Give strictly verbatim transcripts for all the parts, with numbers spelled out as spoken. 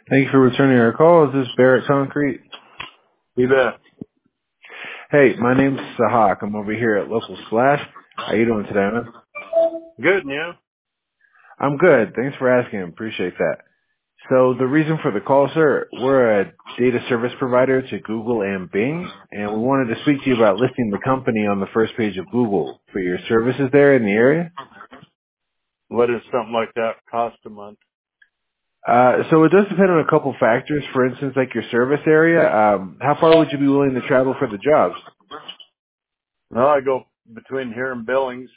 Thank you for returning our call. Is this Barrett Concrete? You bet. Hey, my name's Sahak. I'm over here at Local Splash. How you doing today, man? Good, and you? I'm good. Thanks for asking. Appreciate that. So the reason for the call, sir, we're a data service provider to Google and Bing, and we wanted to speak to you about listing the company on the first page of Google for your services there in the area. What does something like that cost a month? Uh, so it does depend on a couple factors. For instance, like your service area. Um, how far would you be willing to travel for the jobs? No, I go between here and Billings.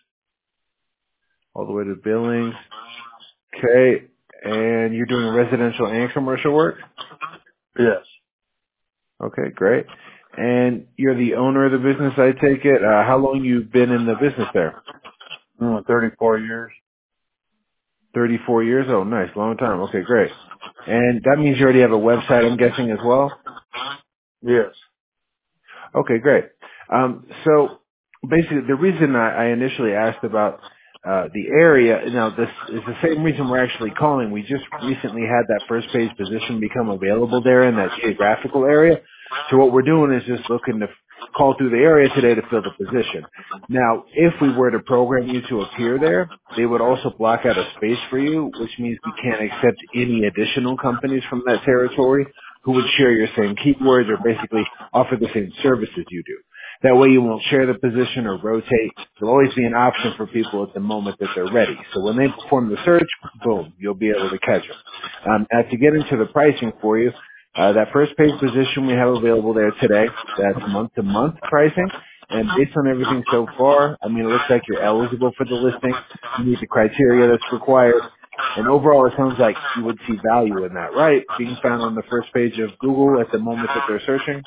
All the way to Billings. Okay. And you're doing residential and commercial work? Yes. Okay, great. And you're the owner of the business, I take it. Uh, how long you been in the business there? Mm, thirty-four years. thirty-four years? Oh, nice. Long time. Okay, great. And that means you already have a website, I'm guessing, as well? Yes. Okay, great. Um, so basically, the reason I, I initially asked about uh, the area, now this is the same reason we're actually calling. We just recently had that first page position become available there in that geographical area. So what we're doing is just looking to f- call through the area today to fill the position. Now, if we were to program you to appear there, they would also block out a space for you, which means we can't accept any additional companies from that territory who would share your same keywords or basically offer the same services you do. That way you won't share the position or rotate. There'll always be an option for people at the moment that they're ready. So when they perform the search, boom, you'll be able to catch them. Um, now to get into the pricing for you, uh, that first page position we have available there today, that's month-to-month pricing. And based on everything so far, I mean, it looks like you're eligible for the listing. You meet the criteria that's required. And overall, it sounds like you would see value in that, right? Being found on the first page of Google at the moment that they're searching.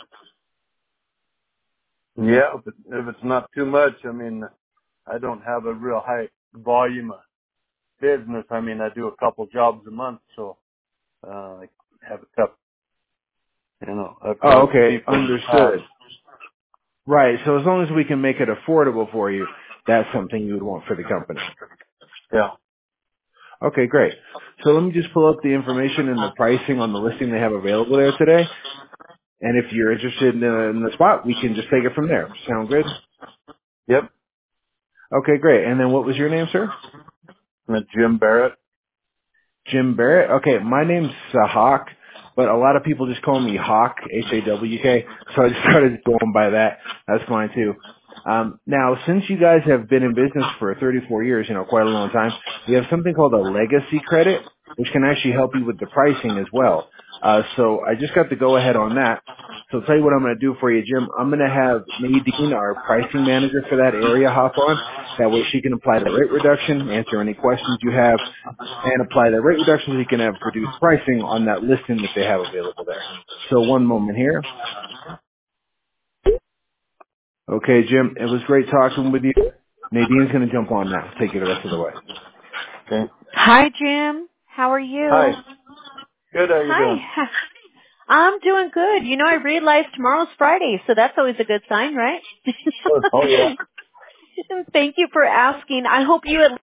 Yeah, if, it, if it's not too much, I mean, I don't have a real high volume of business. I mean, I do a couple jobs a month, so uh, I have a couple, you know, a Oh, couple okay. people in the past. Understood. Right. So as long as we can make it affordable for you, that's something you would want for the company. Yeah. Okay, great. So let me just pull up the information and the pricing on the listing they have available there today. And if you're interested in the, in the spot, we can just take it from there. Sound good? Yep. Okay, great. And then what was your name, sir? And Jim Barrett. Jim Barrett. Okay, my name's Sahak, but a lot of people just call me Hawk, H A W K, so I just started going by that. That's fine too. Um, now, since you guys have been in business for thirty-four years, you know, quite a long time, we have something called a legacy credit, which can actually help you with the pricing as well. Uh, so I just got the go ahead on that. So I'll tell you what I'm going to do for you, Jim. I'm going to have Nadine, our pricing manager for that area, hop on. That way she can apply the rate reduction, answer any questions you have, and apply the rate reduction so you can have reduced pricing on that listing that they have available there. So one moment here. Okay, Jim, it was great talking with you. Nadine's going to jump on now. Take you the rest of the way. Okay. Hi, Jim. How are Hi. you? Good. How you doing? Hi. I'm doing good. You know, I realized tomorrow's Friday, so that's always a good sign, right? Oh, yeah. Thank you for asking. I hope you at